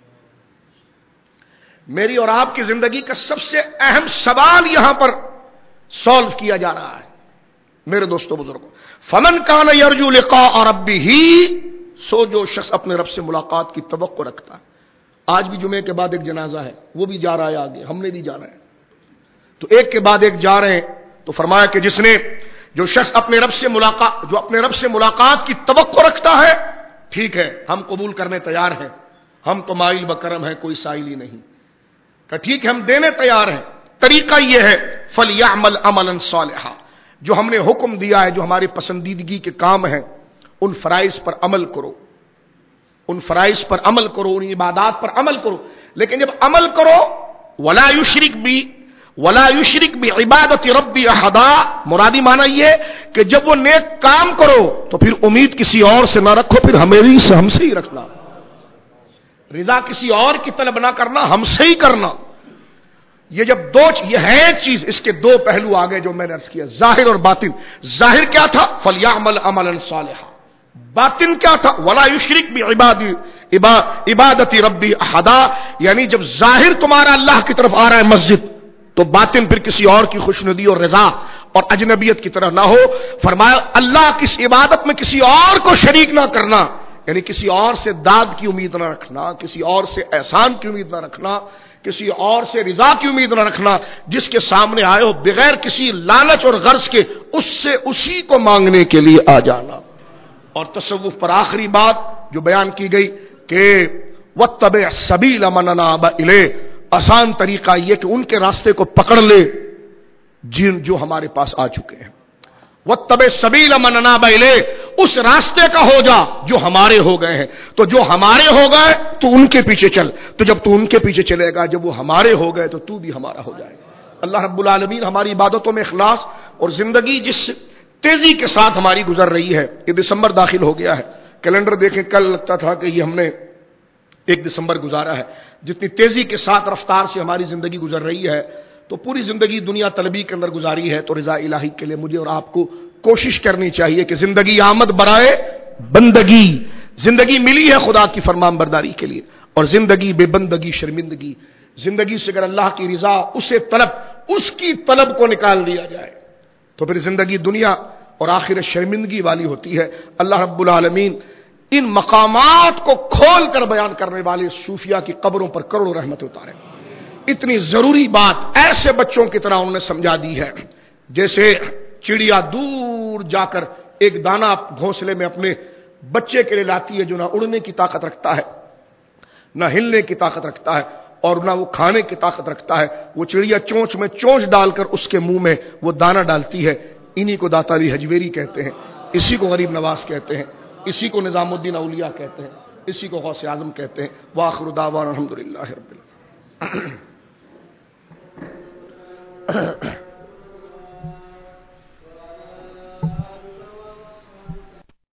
میری اور آپ کی زندگی کا سب سے اہم سوال یہاں پر سالو کیا جا رہا ہے. میرے دوستوں بزرگوں، فمن کان یرجو لقاء ربہ، سو جو شخص اپنے رب سے ملاقات کی توقع رکھتا ہے. آج بھی جمعے کے بعد ایک جنازہ ہے، وہ بھی جا رہا ہے آگے، ہم نے بھی جانا ہے، تو ایک کے بعد ایک جا رہے ہیں. تو فرمایا کہ جس نے جو شخص اپنے رب سے ملاقات جو اپنے رب سے ملاقات کی توقع رکھتا ہے، ٹھیک ہے ہم قبول کرنے تیار ہیں، ہم تو مائل بکرم ہیں، کوئی سائل ہی نہیں، کہ ٹھیک ہے ہم دینے تیار ہیں. طریقہ یہ ہے فَلْيَعْمَلْ عَمَلًا صَالِحًا، جو ہم نے حکم دیا ہے، جو ہماری پسندیدگی کے کام ہیں، ان فرائض پر عمل کرو، ان فرائض پر عمل کرو، ان عبادات پر عمل کرو. لیکن جب عمل کرو ولا یشرک بی ولا یشرک بعبادت ربی احدا، مرادی معنی یہ کہ جب وہ نیک کام کرو تو پھر امید کسی اور سے نہ رکھو، پھر ہمیں سے ہم سے ہی رکھنا، رضا کسی اور کی طلب نہ کرنا، ہم سے ہی کرنا. یہ جب دو یہ ہے چیز، اس کے دو پہلو آگے جو میں نے عرض کیا، ظاہر اور باطن. ظاہر کیا تھا؟ فلیعمل عملا صالحا، باطن کیا تھا؟ ولا یشرک بعبادی عبادتی ربی احدا، یعنی جب ظاہر تمہارا اللہ کی طرف آ رہا ہے مسجد، تو باطن پھر کسی اور کی خوشنودی اور رضا اور اجنبیت کی طرح نہ ہو۔ فرمایا اللہ کی اس عبادت میں کسی اور کو شریک نہ کرنا، یعنی کسی اور سے داد کی امید نہ رکھنا، کسی اور سے احسان کی امید نہ رکھنا، کسی اور سے رضا کی امید نہ رکھنا۔ جس کے سامنے آئے ہو بغیر کسی لالچ اور غرض کے اس سے اسی کو مانگنے کے لیے آ جانا۔ اور تصوف پر آخری بات جو بیان کی گئی کہ واتبع سبیل من اناب الیہ، آسان طریقہ یہ کہ ان کے راستے کو پکڑ لے جن جو ہمارے پاس آ چکے ہیں۔ واتبع سبیل من اناب الیہ، اس راستے کا ہو جا جو ہمارے ہو گئے ہیں۔ تو جو ہمارے ہو گئے تو ان کے پیچھے چل، تو جب تو ان کے پیچھے چلے گا، جب وہ ہمارے ہو گئے تو تو بھی ہمارا ہو جائے گا۔ اللہ رب العالمین ہماری عبادتوں میں اخلاص اور زندگی جس تیزی کے ساتھ ہماری گزر رہی ہے، یہ دسمبر داخل ہو گیا ہے، کیلنڈر دیکھیں کل لگتا تھا کہ یہ ہم نے ایک دسمبر گزارا ہے۔ جتنی تیزی کے ساتھ رفتار سے ہماری زندگی گزر رہی ہے، تو پوری زندگی دنیا طلبی کے اندر گزاری ہے، تو رضا الہی کے لیے مجھے اور آپ کو کوشش کرنی چاہیے کہ زندگی آمد برائے بندگی، زندگی ملی ہے خدا کی فرمان برداری کے لیے، اور زندگی بے بندگی شرمندگی۔ زندگی سے اگر اللہ کی رضا، اسے طلب، اس کی طلب کو نکال دیا جائے تو پھر زندگی دنیا اور آخرت شرمندگی والی ہوتی ہے۔ اللہ رب العالمین ان مقامات کو کھول کر بیان کرنے والے صوفیاء کی قبروں پر کروڑوں رحمت اتارے۔ اتنی ضروری بات ایسے بچوں کی طرح انہوں نے سمجھا دی ہے جیسے چڑیا دور جا کر ایک دانہ گھونسلے میں اپنے بچے کے لیے لاتی ہے جو نہ اڑنے کی طاقت رکھتا ہے، نہ ہلنے کی طاقت رکھتا ہے، اور نہ وہ کھانے کی طاقت رکھتا ہے۔ وہ چڑیا چونچ میں چونچ ڈال کر اس کے منہ میں وہ دانہ ڈالتی ہے۔ انہی کو داتا علی حجویری کہتے ہیں، اسی کو غریب نواز کہتے ہیں، اسی کو نظام الدین اولیاء کہتے ہیں، اسی کو غوث اعظم کہتے ہیں۔ وآخر دعوانا الحمدللہ رب العالمین۔